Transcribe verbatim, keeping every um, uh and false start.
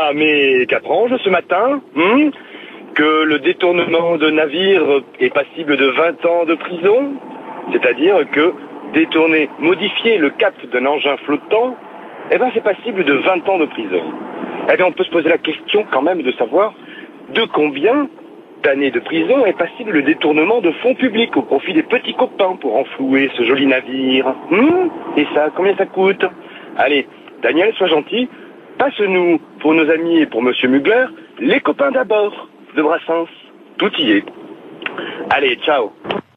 à mes quatre anges ce matin hmm, que le détournement de navire est passible de vingt ans de prison, c'est-à-dire que détourner, modifier le cap d'un engin flottant, eh ben c'est passible de vingt ans de prison. Eh bien on peut se poser la question quand même de savoir de combien d'années de prison est passible le détournement de fonds publics au profit des petits copains pour enflouer ce joli navire. Hmm et ça, combien ça coûte? Allez, Daniel, sois gentil, passe-nous, pour nos amis et pour Monsieur Mugler, les copains d'abord de Brassens. Tout y est. Allez, ciao.